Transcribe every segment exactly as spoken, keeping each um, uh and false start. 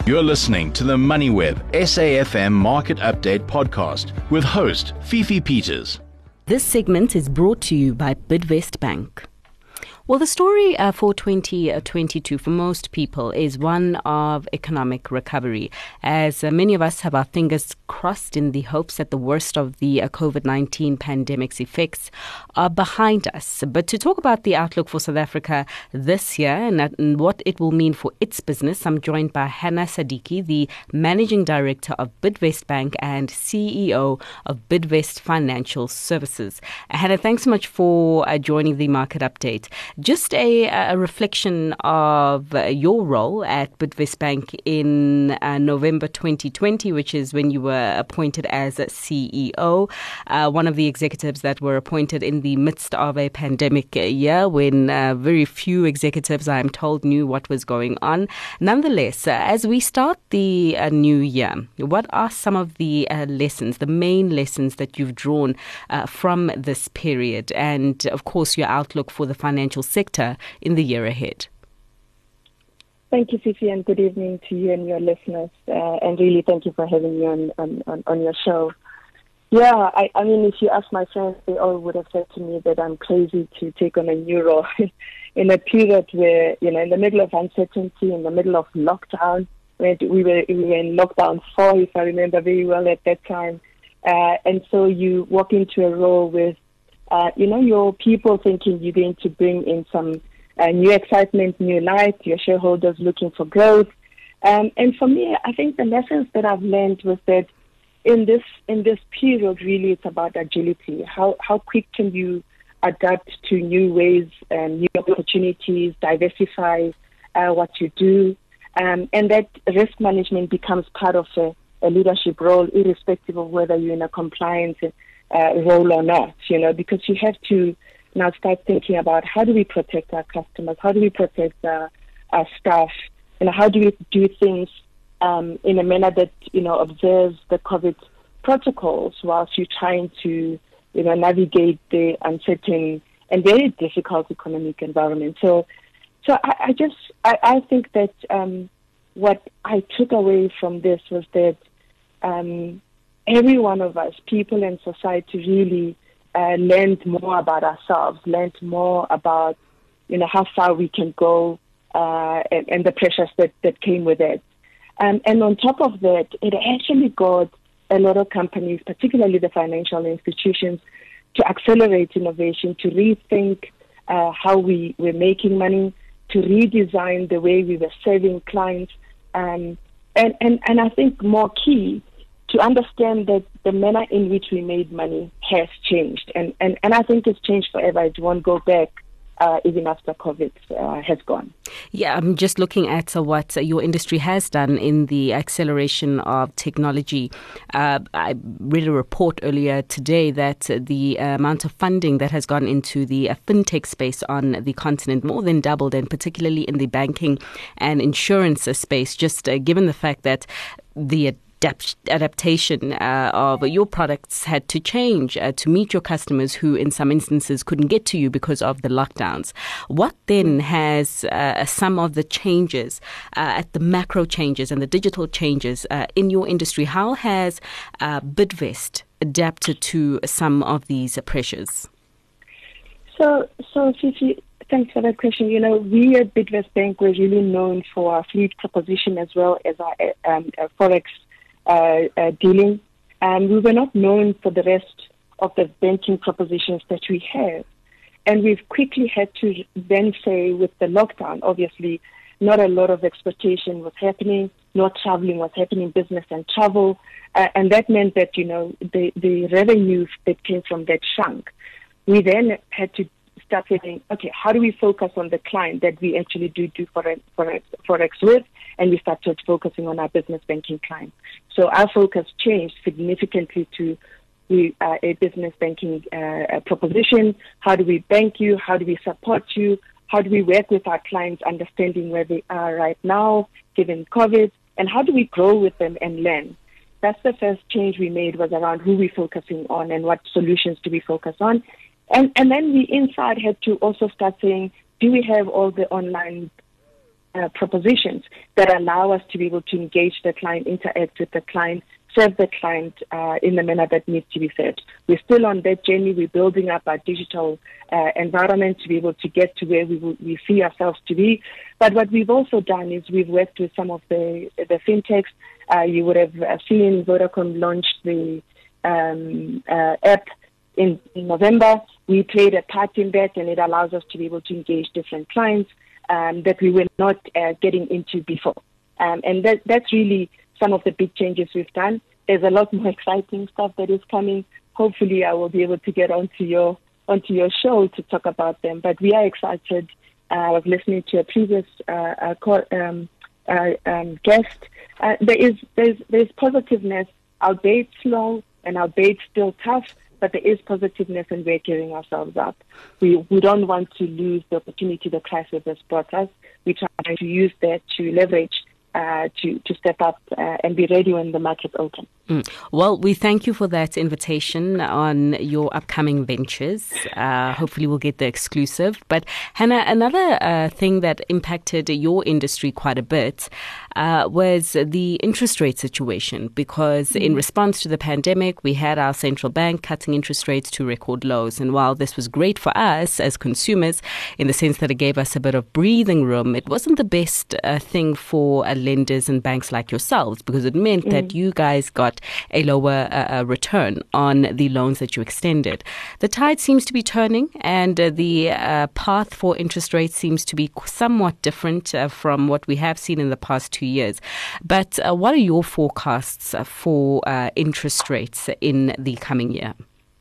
You're listening to the MoneyWeb S A F M Market Update podcast with host Fifi Peters. This segment is brought to you by Bidvest Bank. Well, the story uh, for twenty twenty-two for most people is one of economic recovery, as uh, many of us have our fingers crossed in the hopes that the worst of the uh, COVID nineteen pandemic's effects are behind us. But to talk about the outlook for South Africa this year and, that, and what it will mean for its business, I'm joined by Hannah Sadiki, the Managing Director of Bidvest Bank and C E O of Bidvest Financial Services. Uh, Hannah, thanks so much for uh, joining the Market Update. Just a, a reflection of uh, your role at Bidvest Bank in uh, November twenty twenty, which is when you were appointed as a C E O, uh, one of the executives that were appointed in the midst of a pandemic year when uh, very few executives, I'm told, knew what was going on. Nonetheless, uh, as we start the uh, new year, what are some of the uh, lessons, the main lessons that you've drawn uh, from this period, and of course your outlook for the financial sector in the year ahead? Thank you, Fifi, and good evening to you and your listeners. Uh, and really, thank you for having me on, on, on, on your show. Yeah, I, I mean, if you ask my friends, they all would have said to me that I'm crazy to take on a new role in a period where, you know, in the middle of uncertainty, in the middle of lockdown, when we were, we were in lockdown four, if I remember very well at that time. Uh, and so you walk into a role with, uh, you know, your people thinking you're going to bring in some uh, new excitement, new light, your shareholders looking for growth. Um, and for me, I think the lessons that I've learned was that in this in this period, really, it's about agility. How how quick can you adapt to new ways and new opportunities, diversify uh, what you do, um, and that risk management becomes part of a, a leadership role, irrespective of whether you're in a compliance uh, role or not. You know, because you have to now start thinking about how do we protect our customers, how do we protect our, our staff, and how do we do things Um, in a manner that, you know, observes the COVID protocols whilst you're trying to, you know, navigate the uncertain and very difficult economic environment. So, so I, I just, I, I think that um, what I took away from this was that um, every one of us, people in society, really uh, learned more about ourselves, learned more about, you know, how far we can go uh, and, and the pressures that, that came with it. Um, and on top of that, it actually got a lot of companies, particularly the financial institutions, to accelerate innovation, to rethink uh, how we were making money, to redesign the way we were serving clients. Um, and, and, and I think more key, to understand that the manner in which we made money has changed. And, and, and I think it's changed forever. It won't go back. Uh, even after COVID uh, has gone. Yeah, I'm just looking at uh, what uh, your industry has done in the acceleration of technology. Uh, I read a report earlier today that uh, the uh, amount of funding that has gone into the uh, fintech space on the continent more than doubled, and particularly in the banking and insurance uh, space, just uh, given the fact that the adaptation uh, of your products had to change uh, to meet your customers who in some instances couldn't get to you because of the lockdowns. What then has uh, some of the changes uh, at the macro changes and the digital changes uh, in your industry, how has uh, Bidvest adapted to some of these uh, pressures? So, so Fifi, thanks for that question. You know, we at Bidvest Bank were really known for our fleet proposition as well as our, um, our Forex Uh, uh, dealing, and we were not known for the rest of the banking propositions that we have. And we've quickly had to then say, with the lockdown, obviously, not a lot of exportation was happening, no traveling was happening, business and travel, uh, and that meant that, you know, the, the revenues that came from that shrunk. We then had to start saying, okay, how do we focus on the client that we actually do do Forex, Forex, Forex with? And we started focusing on our business banking clients. So our focus changed significantly to we, uh, a business banking uh, proposition. How do we bank you? How do we support you? How do we work with our clients, understanding where they are right now, given COVID? And how do we grow with them and learn? That's the first change we made, was around who we're focusing on and what solutions do we focus on. And, and then we inside had to also start saying, do we have all the online uh, propositions that allow us to be able to engage the client, interact with the client, serve the client uh, in the manner that needs to be served. We're still on that journey. We're building up our digital uh, environment to be able to get to where we, will, we see ourselves to be. But what we've also done is we've worked with some of the, the fintechs. Uh, you would have seen Vodacom launched the um, uh, app in, in November. We played a part in that, and it allows us to be able to engage different clients um, that we were not uh, getting into before. Um, and that, that's really some of the big changes we've done. There's a lot more exciting stuff that is coming. Hopefully, I will be able to get onto your onto your show to talk about them. But we are excited. Uh, I was listening to a previous uh, uh, call, um, uh, um, guest. Uh, there is there's there's positiveness, albeit slow and albeit still tough. But there is positiveness, and we're gearing ourselves up. We we don't want to lose the opportunity the crisis has brought us. We try to use that to leverage. Uh, to, to step up uh, and be ready when the markets open. Mm. Well, we thank you for that invitation on your upcoming ventures. Uh, hopefully we'll get the exclusive. But Hannah, another uh, thing that impacted your industry quite a bit uh, was the interest rate situation, because mm. in response to the pandemic, we had our central bank cutting interest rates to record lows. And while this was great for us as consumers, in the sense that it gave us a bit of breathing room, it wasn't the best uh, thing for a lenders and banks like yourselves, because it meant mm. that you guys got a lower uh, return on the loans that you extended. The tide seems to be turning, and uh, the uh, path for interest rates seems to be somewhat different uh, from what we have seen in the past two years. But uh, what are your forecasts for uh, interest rates in the coming year?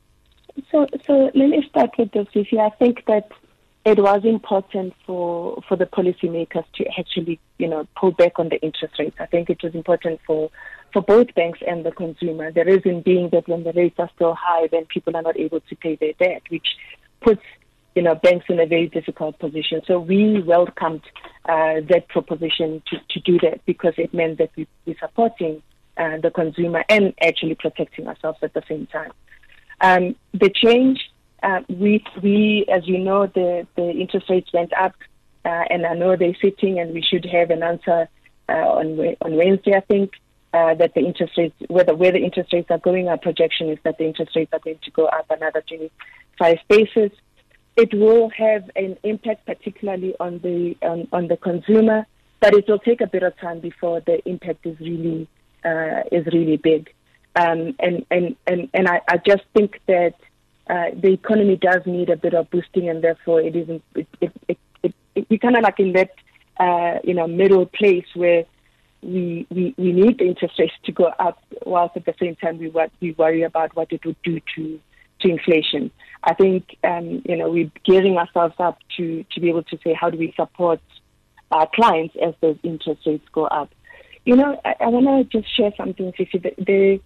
So, so let me start with this, Fifi. I think that it was important for, for the policymakers to actually, you know, pull back on the interest rates. I think it was important for, for both banks and the consumer. The reason being that when the rates are still high, then people are not able to pay their debt, which puts, you know, banks in a very difficult position. So we welcomed uh, that proposition to, to do that, because it meant that we, we're supporting uh, the consumer and actually protecting ourselves at the same time. Um, the change Uh, we, we, as you know, the, the interest rates went up, uh, and I know they're sitting, and we should have an answer uh, on on Wednesday, I think, uh, that the interest rates, whether where the interest rates are going. Our projection is that the interest rates are going to go up another twenty-five basis. It will have an impact, particularly on the on, on the consumer, but it will take a bit of time before the impact is really uh, is really big. Um, and and and and I, I just think that. Uh, the economy does need a bit of boosting, and therefore it isn't. It, it, it, it, it, we kind of like in that, uh, you know, middle place where we, we we need the interest rates to go up, whilst at the same time we we worry about what it would do to to inflation. I think um, you know we're gearing ourselves up to to be able to say, how do we support our clients as those interest rates go up? You know, I, I want to just share something, Fifi. The, the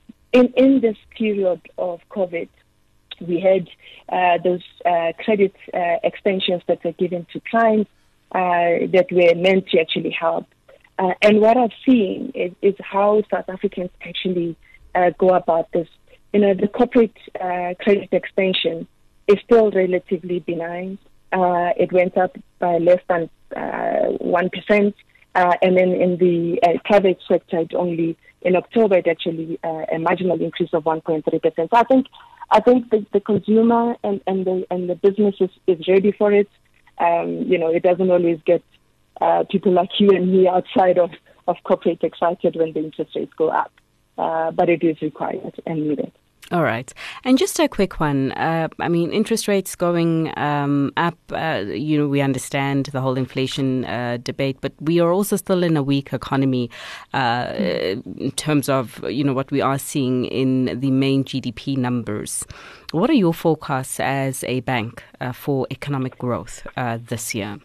in in this period of COVID, we had uh, those uh, credit uh, extensions that were given to clients uh, that were meant to actually help. Uh, and what I've seen is, is how South Africans actually uh, go about this. You know, the corporate uh, credit extension is still relatively benign. Uh, it went up by less than uh, one percent. Uh, and then in the uh, private sector, it only, in October, it actually uh, a marginal increase of one point three percent. So I think I think the, the consumer and, and the and the business is, is ready for it. Um, you know, it doesn't always get uh, people like you and me outside of, of corporate excited when the interest rates go up. Uh, but it is required and needed. All right. And just a quick one. Uh, I mean, interest rates going um, up, uh, you know, we understand the whole inflation uh, debate, but we are also still in a weak economy uh, in terms of, you know, what we are seeing in the main G D P numbers. What are your forecasts as a bank uh, for economic growth uh, this year?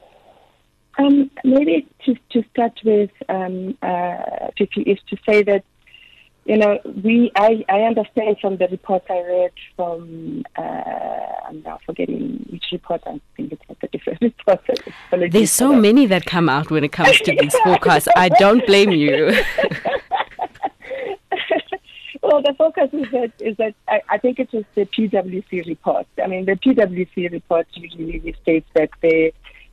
Um, maybe to, to start with, um, uh, is to say that, you know, we. I, I understand from the report I read from, uh, I'm now forgetting which report, I think it's a different report. There's so many that come out when it comes to these forecasts. I don't blame you. Well, the focus is that, is that I, I think it was the P W C report. I mean, the P W C report usually states that they,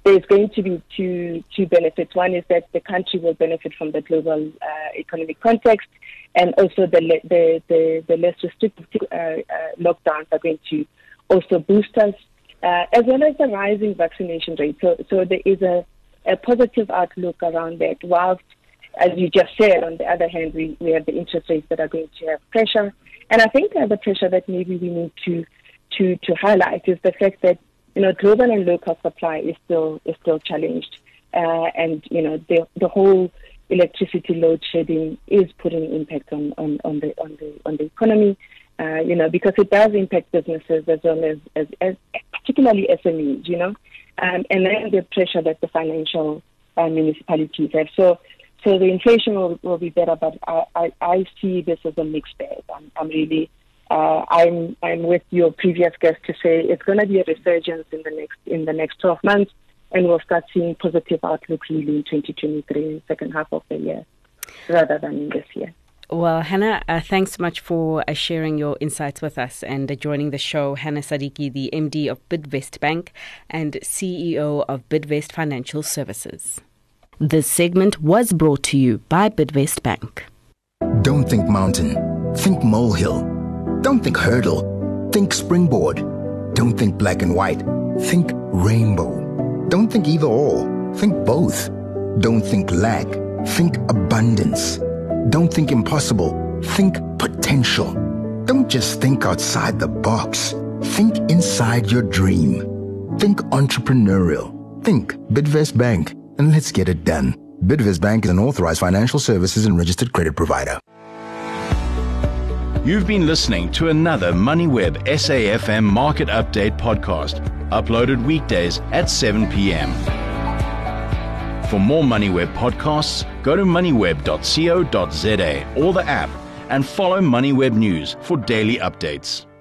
there's going to be two two benefits. One is that the country will benefit from the global uh, economic context, and also the the the, the less restrictive uh, uh, lockdowns are going to also boost us, uh, as well as the rising vaccination rate. So so there is a, a positive outlook around that. Whilst, as you just said, on the other hand, we, we have the interest rates that are going to have pressure. And I think uh, the pressure that maybe we need to to to highlight is the fact that, you know, global and local supply is still is still challenged, uh, and you know the the whole electricity load shedding is putting impact on, on, on the on the on the economy, uh, you know, because it does impact businesses as well as, as, as particularly S M Es, you know, um, and then the pressure that the financial uh, municipalities have. So so the inflation will, will be better, but I, I, I see this as a mixed bag. I'm, I'm really uh, I'm I'm with your previous guest to say it's going to be a resurgence in the next in the next twelve months. And we'll start seeing positive outlook really in twenty twenty-three, second half of the year, rather than in this year. Well, Hannah, uh, thanks so much for uh, sharing your insights with us and uh, joining the show. Hannah Sadiki, the M D of Bidvest Bank and C E O of Bidvest Financial Services. This segment was brought to you by Bidvest Bank. Don't think mountain, think molehill. Don't think hurdle, think springboard. Don't think black and white, think rainbow. Don't think either or, think both. Don't think lack, think abundance. Don't think impossible, think potential. Don't just think outside the box, think inside your dream. Think entrepreneurial, think Bidvest Bank, and let's get it done. Bidvest Bank is an authorized financial services and registered credit provider. You've been listening to another MoneyWeb S A F M Market Update podcast, uploaded weekdays at seven p.m. For more MoneyWeb podcasts, go to moneyweb dot co dot za or the app and follow MoneyWeb News for daily updates.